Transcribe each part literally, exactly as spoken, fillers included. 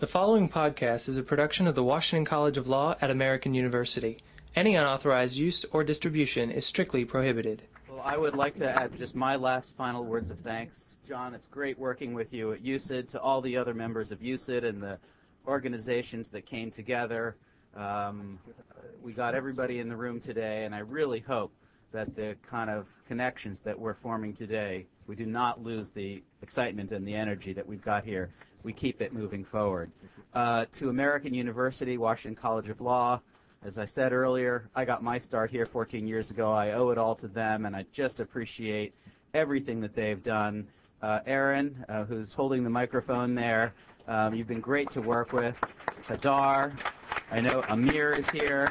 The following podcast is a production of the Washington College of Law at American University. Any unauthorized use or distribution is strictly prohibited. Well, I would like to add just my last final words of thanks. John, it's great working with you at U C I D, to all the other members of U C I D and the organizations that came together. Um, we got everybody in the room today, and I really hope that the kind of connections that we're forming today, we do not lose the excitement and the energy that we've got here. We keep it moving forward. Uh, to American University, Washington College of Law, as I said earlier, I got my start here fourteen years ago. I owe it all to them, and I just appreciate everything that they've done. Uh, Aaron, uh, who's holding the microphone there, um, you've been great to work with. Hadar, I know Amir is here.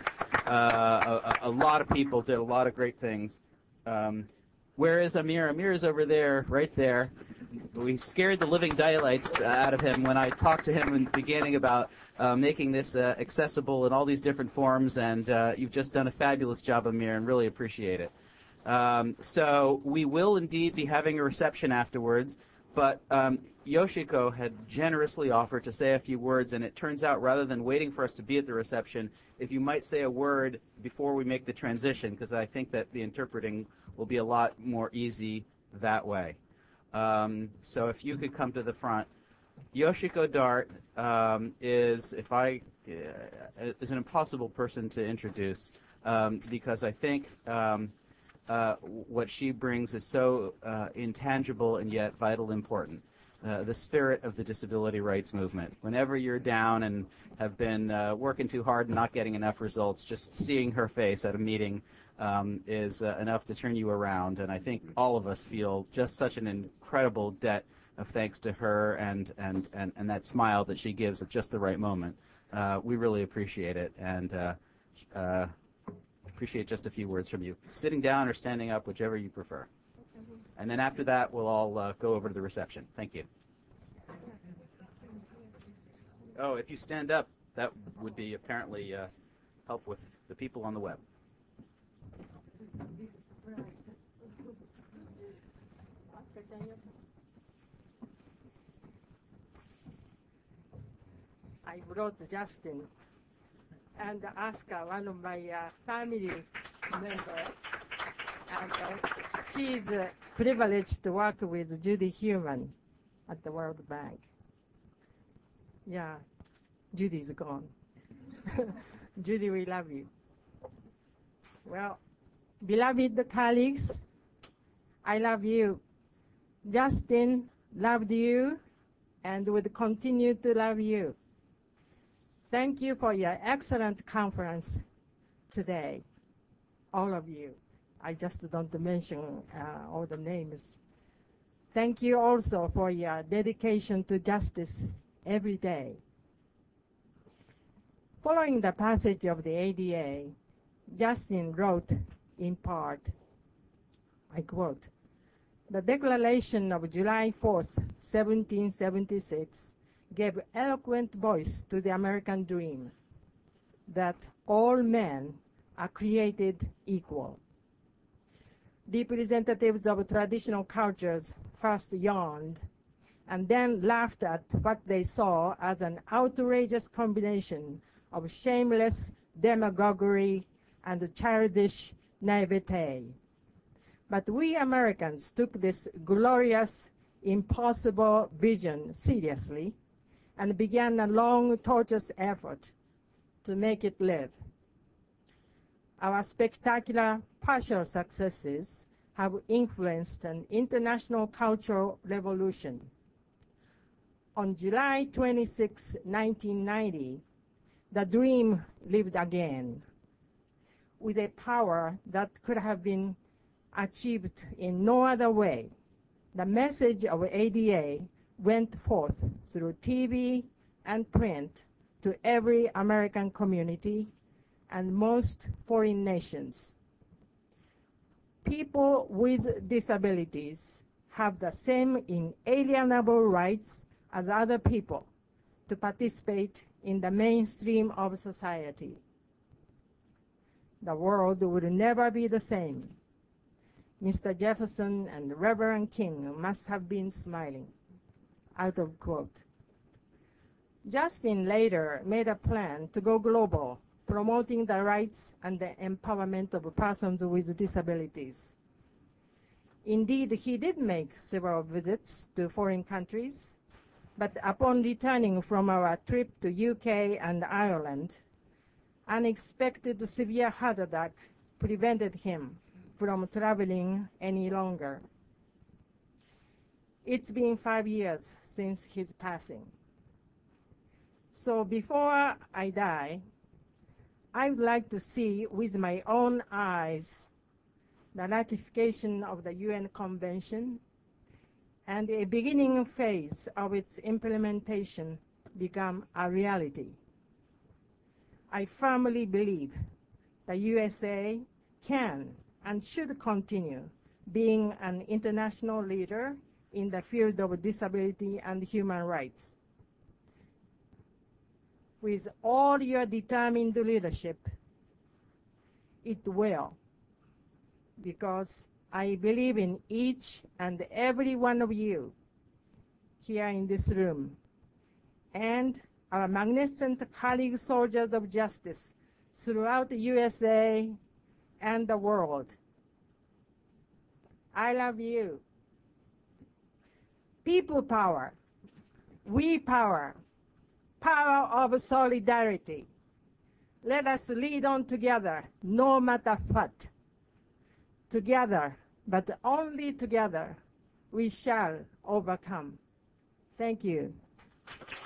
Uh, a, a lot of people did a lot of great things. Um, where is Amir? Amir is over there, right there. We scared the living daylights out of him when I talked to him in the beginning about uh, making this uh, accessible in all these different forms, and uh, you've just done a fabulous job, Amir, and really appreciate it. Um, so we will indeed be having a reception afterwards, but um, Yoshiko had generously offered to say a few words, and it turns out rather than waiting for us to be at the reception, if you might say a word before we make the transition, because I think that the interpreting will be a lot more easy that way. Um, so if you could come to the front. Yoshiko Dart um, is, if I, uh, is an impossible person to introduce um, because I think um, uh, what she brings is so uh, intangible and yet vital important. Uh, the spirit of the disability rights movement. Whenever you're down and have been uh, working too hard and not getting enough results, just seeing her face at a meeting um, is uh, enough to turn you around. And I think all of us feel just such an incredible debt of thanks to her and, and, and, and that smile that she gives at just the right moment. Uh, we really appreciate it, and uh, uh, appreciate just a few words from you. Sitting down or standing up, whichever you prefer. And then after that, we'll all uh, go over to the reception. Thank you. Oh, if you stand up, that would be apparently uh, help with the people on the web. I brought Justin and Asuka, one of my uh, family members. And uh, she is uh, privileged to work with Judy Heumann at the World Bank. Yeah, Judy's gone. Judy, we love you. Well, beloved colleagues, I love you. Justin loved you and would continue to love you. Thank you for your excellent conference today, all of you. I just don't mention uh, all the names. Thank you also for your dedication to justice every day. Following the passage of the A D A, Justin wrote in part, I quote, "The Declaration of July fourth, seventeen seventy-six gave eloquent voice to the American dream that all men are created equal. Representatives of traditional cultures first yawned and then laughed at what they saw as an outrageous combination of shameless demagoguery and childish naivete. But we Americans took this glorious, impossible vision seriously and began a long, tortuous effort to make it live. Our spectacular partial successes have influenced an international cultural revolution. On July twenty-sixth, nineteen ninety, the dream lived again with a power that could have been achieved in no other way. The message of A D A went forth through T V and print to every American community and most foreign nations. People with disabilities have the same inalienable rights as other people to participate in the mainstream of society. The world would never be the same. Mister Jefferson and Reverend King must have been smiling. Out of quote. Justin later made a plan to go global, promoting the rights and the empowerment of persons with disabilities. Indeed, he did make several visits to foreign countries, but upon returning from our trip to U K and Ireland, unexpected severe heart attack prevented him from traveling any longer. It's been five years since his passing. So before I die, I would like to see with my own eyes the ratification of the U N Convention and a beginning phase of its implementation become a reality. I firmly believe the U S A can and should continue being an international leader in the field of disability and human rights. With all your determined leadership, it will, because I believe in each and every one of you here in this room and our magnificent colleague soldiers of justice throughout the U S A and the world. I love you. People power, we power, power of solidarity. Let us lead on together, no matter what. Together, but only together, we shall overcome. Thank you.